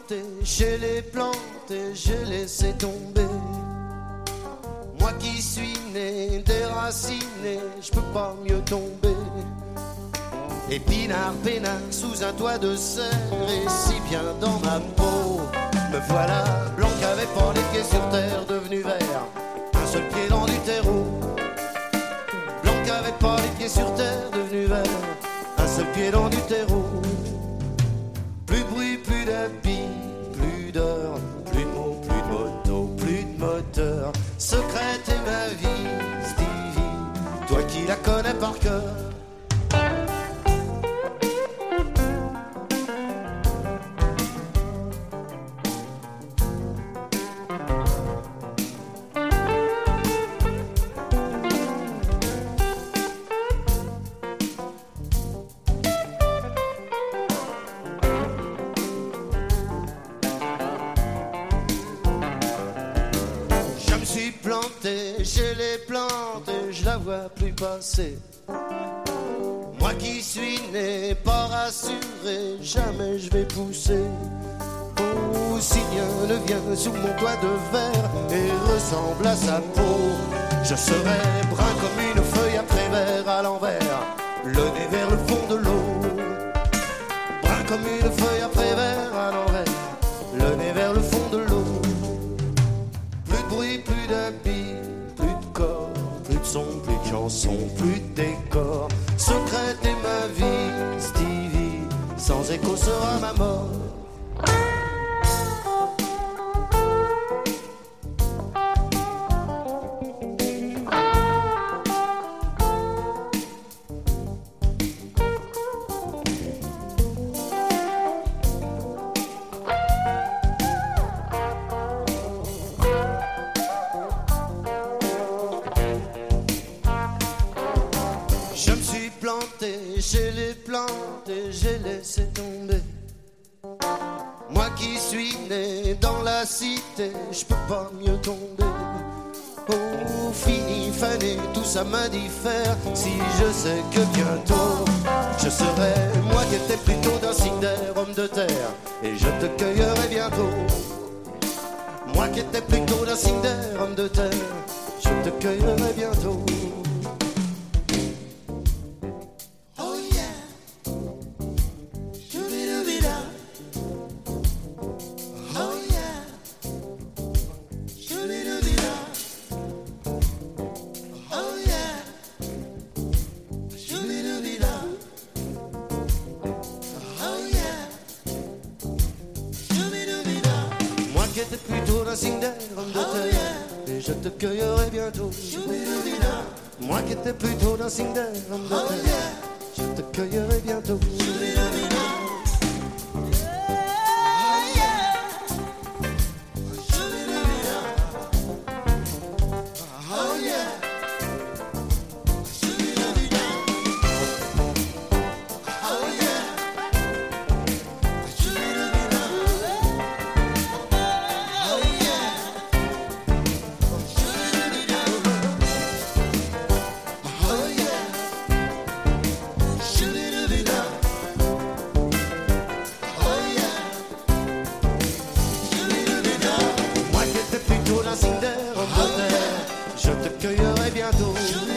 planté, je l'ai planté, j'ai laissé tomber. Moi qui suis né, déraciné, je peux pas mieux tomber. Épinard, peinard, sous un toit de serre, et si bien dans ma peau. Me voilà, blanc qu'avait pas les pieds sur terre, devenu vert, un seul pied dans du terreau. Blanc qu'avait pas les pieds sur terre, devenu vert, un seul pied dans du terreau. Plus de bruit, plus d'habits, plus d'heures, plus de mots, plus de moto, plus de moteur. Secrète est ma vie, Stevie, toi qui la connais par cœur. Je l'ai planté, je la vois plus passer. Moi qui suis né, pas rassuré, jamais je vais pousser. Oh, si rien ne vient sous mon toit de verre et ressemble à sa peau, je serai brun comme une feuille après verre à l'envers, le nez vers le fond de l'eau. Brun comme une feuille après verre à l'envers, le nez vers le fond de l'eau. Plus de bruit, plus d'habits, plus de corps, plus de son, plus de chansons, plus de décor. Secrète est ma vie, Stevie, sans écho sera ma mort. Je l'ai planté, j'ai laissé tomber. Moi qui suis né dans la cité, je peux pas mieux tomber. Oh, fini, fané, tout ça m'indiffère. Si je sais que bientôt je serai, moi qui étais plutôt d'un cinder, homme de terre, et je te cueillerai bientôt. Moi qui étais plutôt d'un cinder, homme de terre, je te cueillerai bientôt. Qui était plutôt d'un cinder, homme de terre, et je te cueillerai bientôt. Moi qui étais plutôt d'un cinder, homme de terre, je te cueillerai bientôt. Je te cueillerai bientôt.